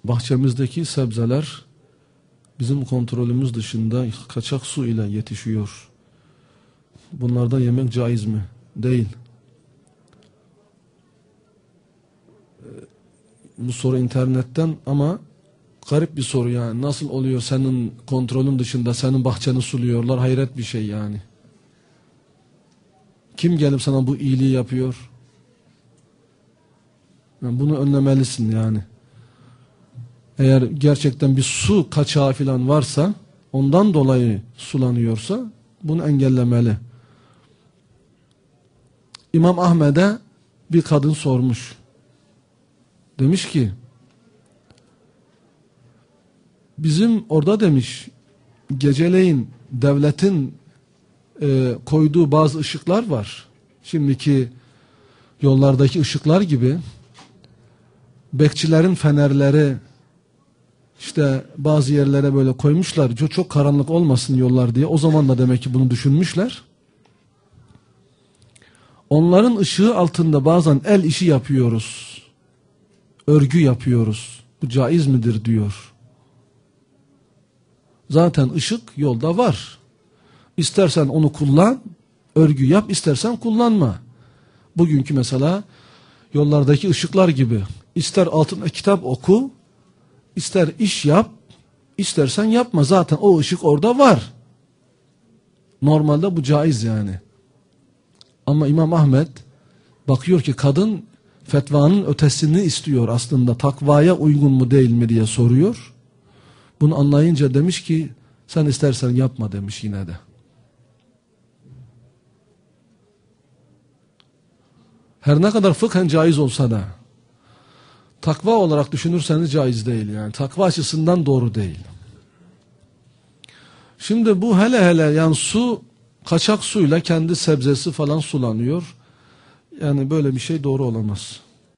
bahçemizdeki sebzeler bizim kontrolümüz dışında kaçak su ile yetişiyor. Bunlarda yemek caiz mi? Değil. Bu soru internetten ama garip bir soru yani. Nasıl oluyor senin kontrolün dışında senin bahçeni suluyorlar? Hayret bir şey yani. Kim gelip sana bu iyiliği yapıyor? Yani bunu önlemelisin yani. Eğer gerçekten bir su kaçağı falan varsa, ondan dolayı sulanıyorsa bunu engellemeli. İmam Ahmed'e bir kadın sormuş. Demiş ki, bizim orada demiş, geceleyin devletin koyduğu bazı ışıklar var. Şimdiki yollardaki ışıklar gibi, bekçilerin fenerleri, İşte bazı yerlere böyle koymuşlar, çok karanlık olmasın yollar diye. O zaman da demek ki bunu düşünmüşler. Onların ışığı altında bazen el işi yapıyoruz. Örgü yapıyoruz. Bu caiz midir diyor. Zaten ışık yolda var. İstersen onu kullan, örgü yap, istersen kullanma. Bugünkü mesela yollardaki ışıklar gibi. İster altına kitap oku, İster iş yap, istersen yapma. Zaten o ışık orada var. Normalde bu caiz yani. Ama İmam Ahmed bakıyor ki kadın fetvanın ötesini istiyor aslında. Takvaya uygun mu değil mi diye soruyor. Bunu anlayınca demiş ki sen istersen yapma demiş yine de. Her ne kadar fıkhen caiz olsa da takva olarak düşünürseniz caiz değil yani. Takva açısından doğru değil. Şimdi bu hele yani su, kaçak suyla kendi sebzesi falan sulanıyor. Yani böyle bir şey doğru olamaz.